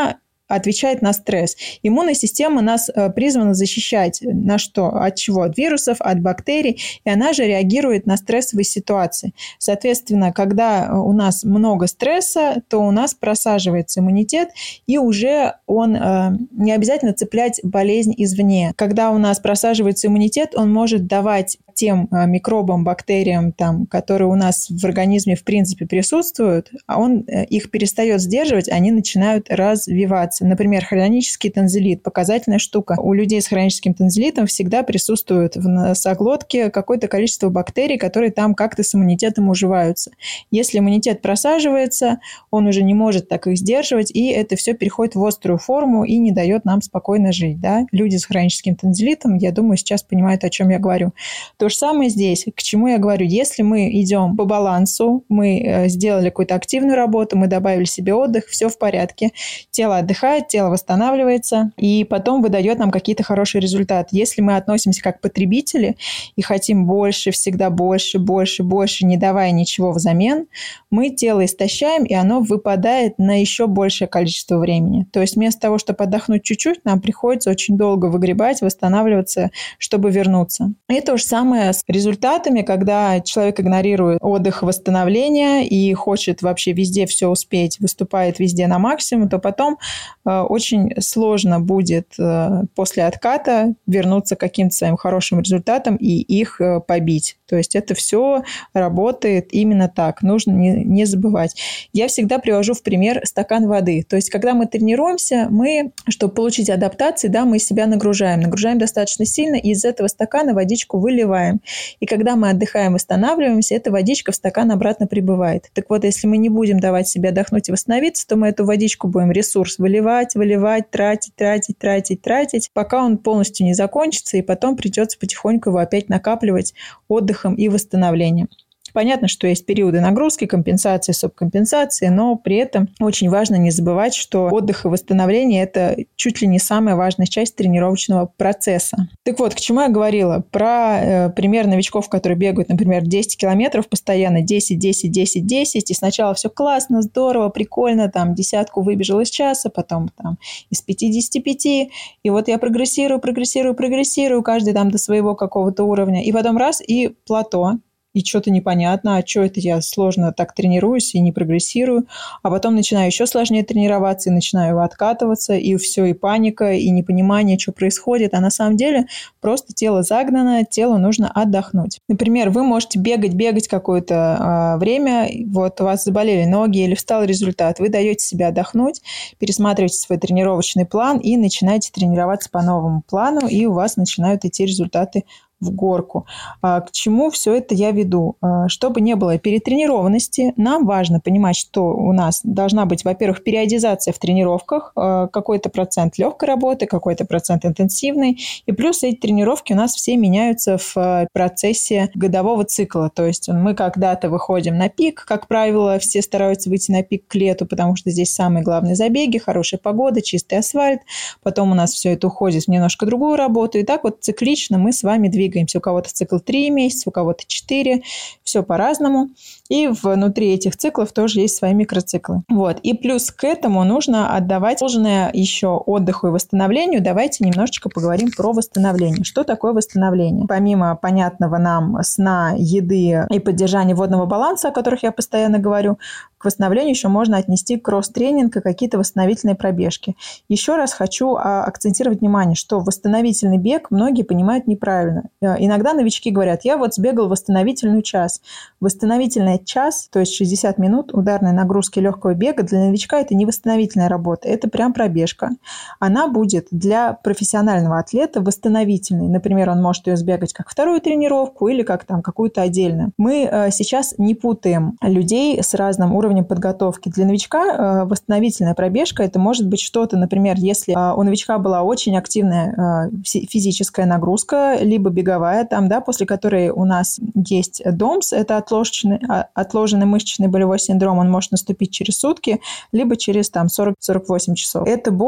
отвечает на стресс. Иммунная система нас призвана защищать на что? От чего? От вирусов, от бактерий, и она же реагирует на стрессовые ситуации. Соответственно, когда у нас много стресса, то у нас просаживается иммунитет, и уже он не обязательно цеплять болезнь извне. Когда у нас просаживается иммунитет, он может давать тем микробам, бактериям, там, которые у нас в организме в принципе присутствуют, а он их перестает сдерживать, они начинают развиваться. Например, хронический танзелит – показательная штука. У людей с хроническим танзелитом всегда присутствует в носоглотке какое-то количество бактерий, которые там как-то с иммунитетом уживаются. Если иммунитет просаживается, он уже не может так их сдерживать, и это все переходит в острую форму и не дает нам спокойно жить. Да? Люди с хроническим танзелитом, я думаю, сейчас понимают, о чем я говорю. То же самое здесь. К чему я говорю? Если мы идем по балансу, мы сделали какую-то активную работу, мы добавили себе отдых, все в порядке. Тело отдыхает, тело восстанавливается, и потом выдает нам какие-то хорошие результаты. Если мы относимся как потребители и хотим больше, всегда больше, больше, больше, не давая ничего взамен, мы тело истощаем, и оно выпадает на еще большее количество времени. То есть вместо того, чтобы отдохнуть чуть-чуть, нам приходится очень долго выгребать, восстанавливаться, чтобы вернуться. И то же самое с результатами, когда человек игнорирует отдых, восстановление и хочет вообще везде все успеть, выступает везде на максимум, то потом очень сложно будет после отката вернуться к каким-то своим хорошим результатам и их побить. То есть это все работает именно так. Нужно не забывать. Я всегда привожу в пример стакан воды. То есть когда мы тренируемся, мы, чтобы получить адаптации, да, мы себя нагружаем. Нагружаем достаточно сильно, и из этого стакана водичку выливаем. И когда мы отдыхаем, восстанавливаемся, эта водичка в стакан обратно прибывает. Так вот, если мы не будем давать себе отдохнуть и восстановиться, то мы эту водичку будем ресурс выливать, тратить, пока он полностью не закончится, и потом придется потихоньку его опять накапливать отдыхом и восстановлением. Понятно, что есть периоды нагрузки, компенсации, субкомпенсации, но при этом очень важно не забывать, что отдых и восстановление – это чуть ли не самая важная часть тренировочного процесса. Так вот, к чему я говорила? Про пример новичков, которые бегают, например, 10 километров постоянно, 10, 10, 10, 10, и сначала все классно, здорово, прикольно, там, десятку выбежал из часа, потом там из 55, и вот я прогрессирую, каждый там до своего какого-то уровня, и потом раз, и плато. И что-то непонятно, а что это я сложно так тренируюсь и не прогрессирую, а потом начинаю еще сложнее тренироваться и начинаю откатываться, и все, и паника, и непонимание, что происходит, а на самом деле просто тело загнано, телу нужно отдохнуть. Например, вы можете бегать какое-то время, вот у вас заболели ноги или встал результат, вы даете себе отдохнуть, пересматриваете свой тренировочный план и начинаете тренироваться по новому плану, и у вас начинают идти результаты в горку. К чему все это я веду? Чтобы не было перетренированности, нам важно понимать, что у нас должна быть, во-первых, периодизация в тренировках, какой-то процент легкой работы, какой-то процент интенсивной, и плюс эти тренировки у нас все меняются в процессе годового цикла. То есть мы когда-то выходим на пик, как правило, все стараются выйти на пик к лету, потому что здесь самые главные забеги, хорошая погода, чистый асфальт, потом у нас все это уходит в немножко другую работу, и так вот циклично мы с вами двигаемся. У кого-то цикл 3 месяца, у кого-то 4, все по-разному. И внутри этих циклов тоже есть свои микроциклы. Вот. И плюс к этому нужно отдавать должное еще отдыху и восстановлению. Давайте немножечко поговорим про восстановление. Что такое восстановление? Помимо понятного нам сна, еды и поддержания водного баланса, о которых я постоянно говорю, к восстановлению еще можно отнести кросс-тренинг и какие-то восстановительные пробежки. Еще раз хочу акцентировать внимание, что восстановительный бег многие понимают неправильно. Иногда новички говорят, я вот сбегал восстановительный час. Восстановительный час, то есть 60 минут ударной нагрузки легкого бега, для новичка это не восстановительная работа, это прям пробежка. Она будет для профессионального атлета восстановительной. Например, он может ее сбегать как вторую тренировку или как там какую-то отдельную. Мы сейчас не путаем людей с разным уровнем подготовки. Для новичка восстановительная пробежка это может быть что-то, например, если у новичка была очень активная физическая нагрузка, либо беговая, там, да, после которой у нас есть ДОМС, это отложенный мышечный болевой синдром, он может наступить через сутки, либо через там 40-48 часов. Эта боль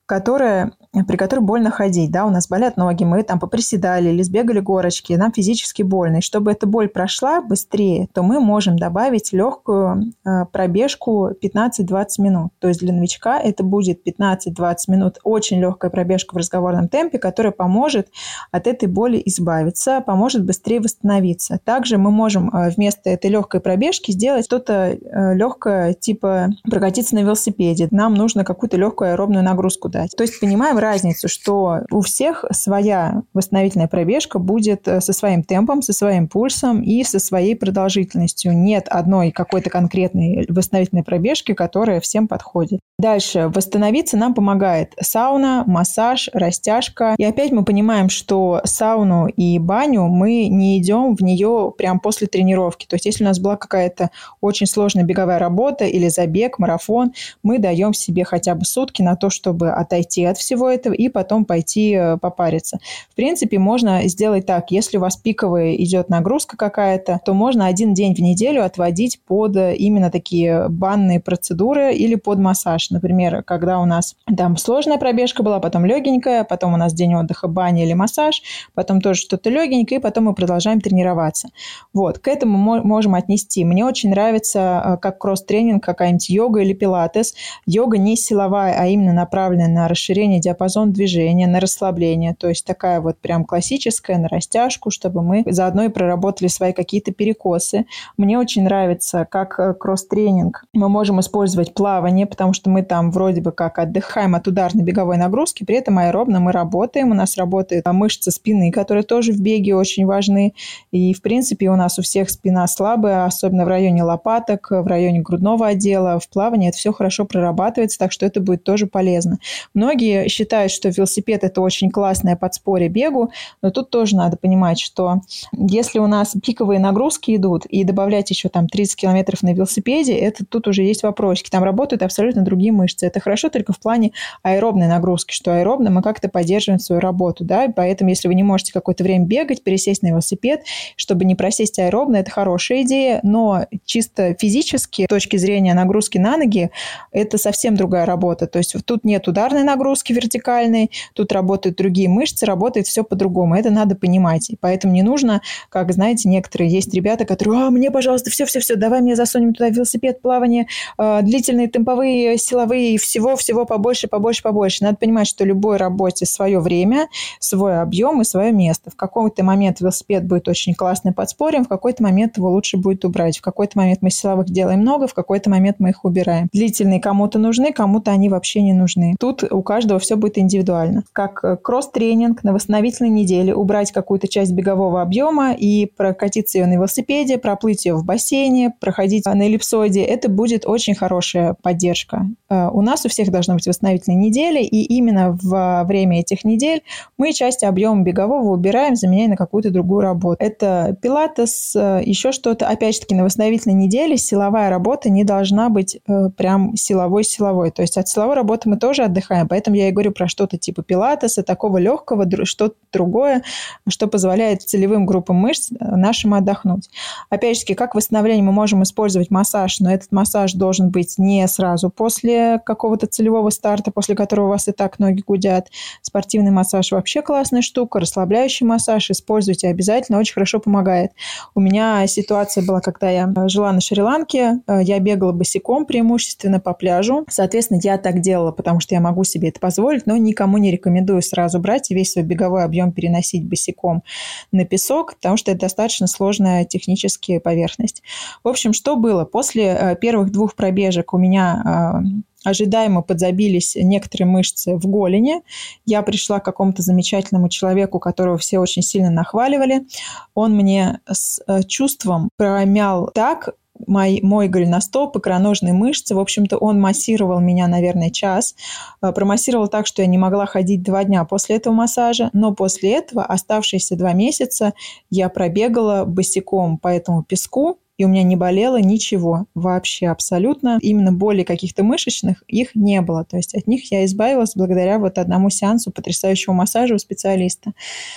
при которой больно ходить, да, у нас болят ноги, мы там поприседали или сбегали горочки, нам физически больно. И чтобы эта боль прошла быстрее, то мы можем добавить легкую пробежку 15-20 минут. То есть для новичка это будет 15-20 минут очень легкая пробежка в разговорном темпе, которая поможет от этой боли избавиться, поможет быстрее восстановиться. Также мы можем вместо этой легкой пробежки сделать что-то легкое, типа прокатиться на велосипеде. Нам нужно какую-то легкую аэробную нагрузку дать. То есть понимаем разницу, что у всех своя восстановительная пробежка будет со своим темпом, со своим пульсом и со своей продолжительностью. Нет одной какой-то конкретной восстановительной пробежки, которая всем подходит. Дальше. Восстановиться нам помогает сауна, массаж, растяжка. И опять мы понимаем, что сауну и баню мы не идем в нее прямо после тренировки. То есть если у нас была какая-то очень сложная беговая работа или забег, марафон, мы даем себе хотя бы сутки на то, чтобы отойти от всего этого и потом пойти попариться. В принципе, можно сделать так. Если у вас пиковая идет нагрузка какая-то, то можно один день в неделю отводить под именно такие банные процедуры или под массаж. Например, когда у нас там сложная пробежка была, потом легенькая, потом у нас день отдыха, баня или массаж, потом тоже что-то легенькое, и потом мы продолжаем тренироваться. Вот, к этому можем отнести. Мне очень нравится как кросс-тренинг какая-нибудь йога или пилатес. Йога не силовая, а именно направленная на расширение диапазона движения, на расслабление. То есть такая вот прям классическая, на растяжку, чтобы мы заодно и проработали свои какие-то перекосы. Мне очень нравится как кросс-тренинг. Мы можем использовать плавание, потому что мы там вроде бы как отдыхаем от ударной беговой нагрузки, при этом аэробно мы работаем. У нас работают мышцы спины, которые тоже в беге очень важны. И, в принципе, у нас у всех спина слабая, особенно в районе лопаток, в районе грудного отдела. В плавании это все хорошо прорабатывается, так что это будет тоже полезно. Многие считают, что велосипед – это очень классное подспорье бегу, но тут тоже надо понимать, что если у нас пиковые нагрузки идут, и добавлять еще там 30 километров на велосипеде, это тут уже есть вопросики. Там работают абсолютно другие мышцы. Это хорошо только в плане аэробной нагрузки, что аэробно мы как-то поддерживаем свою работу, да, поэтому если вы не можете какое-то время бегать, пересесть на велосипед, чтобы не просесть аэробно, это хорошая идея, но чисто физически, с точки зрения нагрузки на ноги, это совсем другая работа. То есть тут нет ударной нагрузки вертикальной, тут работают другие мышцы, работает все по-другому. Это надо понимать. И поэтому не нужно, как, знаете, некоторые есть ребята, которые, мне, пожалуйста, все, давай мне засунем туда велосипед, плавание, длительные, темповые, силовые, всего побольше. Надо понимать, что любой работе свое время, свой объем и свое место. В какой-то момент велосипед будет очень классным подспорьем, в какой-то момент его лучше будет убрать. В какой-то момент мы силовых делаем много, в какой-то момент мы их убираем. Длительные кому-то нужны, кому-то они вообще не нужны. Тут у каждого все будет индивидуально. Как кросс-тренинг на восстановительной неделе, убрать какую-то часть бегового объема и прокатиться ее на велосипеде, проплыть ее в бассейне, проходить на эллипсоиде, это будет очень хорошая поддержка. У нас у всех должны быть восстановительные недели, и именно во время этих недель мы часть объема бегового убираем, заменяя на какую-то другую работу. Это пилатес, еще что-то. Опять же таки, на восстановительной неделе силовая работа не должна быть прям силовой. То есть от силовой работы мы тоже отдыхаем, поэтому я и говорю про что-то типа пилатеса, такого легкого, что-то другое, что позволяет целевым группам мышц нашим отдохнуть. Опять же таки, как восстановление мы можем использовать массаж, но этот массаж должен быть не сразу после какого-то целевого старта, после которого у вас и так ноги гудят. Спортивный массаж вообще классная штука, расслабляющий массаж используйте обязательно, очень хорошо помогает. У меня ситуация была, когда я жила на Шри-Ланке, я бегала босиком преимущественно по пляжу. Соответственно, я так делала, потому что я могу себе это позволить, но никому не рекомендую сразу брать и весь свой беговой объем переносить босиком на песок, потому что это достаточно сложная техническая поверхность. В общем, что было? После первых 2 пробежек у меня ожидаемо подзабились некоторые мышцы в голени. Я пришла к какому-то замечательному человеку, которого все очень сильно нахваливали. Он мне с чувством промял так мой голеностоп, икроножные мышцы. В общем-то, он массировал меня, наверное, час. Промассировал так, что я не могла ходить 2 дня после этого массажа. Но после этого оставшиеся 2 месяца я пробегала босиком по этому песку, и у меня не болело ничего вообще абсолютно. Именно боли каких-то мышечных их не было. То есть от них я избавилась благодаря вот одному сеансу потрясающего массажа у специалиста.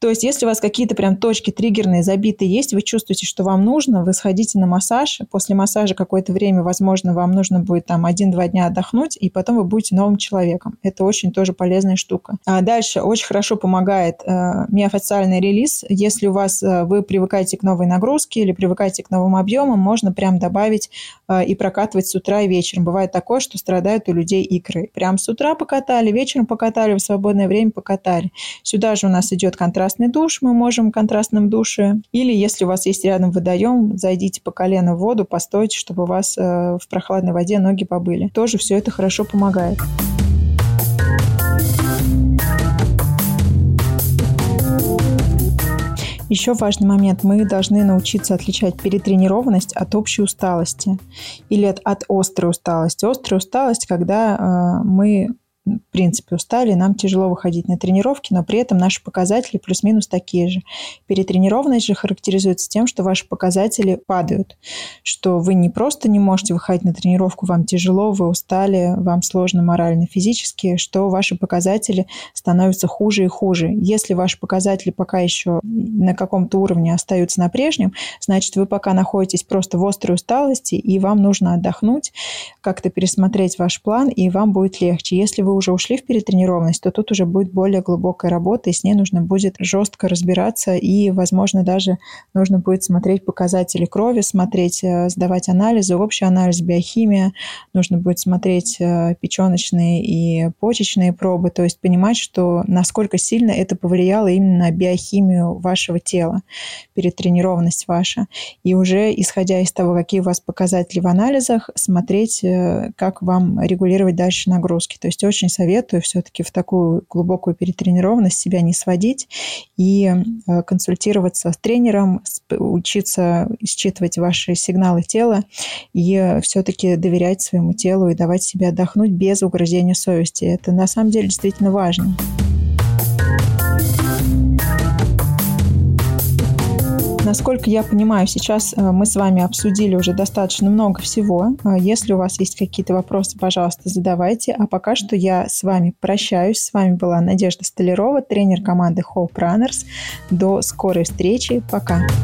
То есть, если у вас какие-то прям точки триггерные, забитые есть, вы чувствуете, что вам нужно, вы сходите на массаж. После массажа какое-то время, возможно, вам нужно будет там 1-2 дня отдохнуть, и потом вы будете новым человеком. Это очень тоже полезная штука. А дальше очень хорошо помогает миофасциальный релиз. Если у вас вы привыкаете к новой нагрузке или привыкаете к новым объемам, можно прям добавить и прокатывать с утра и вечером. Бывает такое, что страдают у людей икры. Прям с утра покатали, вечером покатали, в свободное время покатали. Сюда же у нас идет контрастный душ, мы можем в контрастном душе. Или если у вас есть рядом водоем, зайдите по колено в воду, постойте, чтобы у вас в прохладной воде ноги побыли. Тоже все это хорошо помогает. Еще важный момент. Мы должны научиться отличать перетренированность от общей усталости или от острой усталости. Острая усталость, когда мы в принципе устали, нам тяжело выходить на тренировки, но при этом наши показатели плюс-минус такие же. Перетренированность же характеризуется тем, что ваши показатели падают, что вы не просто не можете выходить на тренировку, вам тяжело, вы устали, вам сложно морально, физически, что ваши показатели становятся хуже и хуже. Если ваши показатели пока еще на каком-то уровне остаются на прежнем, значит, вы пока находитесь просто в острой усталости, и вам нужно отдохнуть, как-то пересмотреть ваш план, и вам будет легче. Если вы уже ушли в перетренированность, то тут уже будет более глубокая работа, и с ней нужно будет жестко разбираться, и, возможно, даже нужно будет смотреть показатели крови, смотреть, сдавать анализы, общий анализ, биохимия, нужно будет смотреть печеночные и почечные пробы, то есть понимать, что насколько сильно это повлияло именно на биохимию вашего тела, перетренированность ваша. И уже, исходя из того, какие у вас показатели в анализах, смотреть, как вам регулировать дальше нагрузки. То есть очень советую все-таки в такую глубокую перетренированность себя не сводить и консультироваться с тренером, учиться считывать ваши сигналы тела и все-таки доверять своему телу и давать себе отдохнуть без угрызения совести. Это на самом деле действительно важно. Насколько я понимаю, сейчас мы с вами обсудили уже достаточно много всего. Если у вас есть какие-то вопросы, пожалуйста, задавайте. А пока что я с вами прощаюсь. С вами была Надежда Столярова, тренер команды Hope Runners. До скорой встречи. Пока.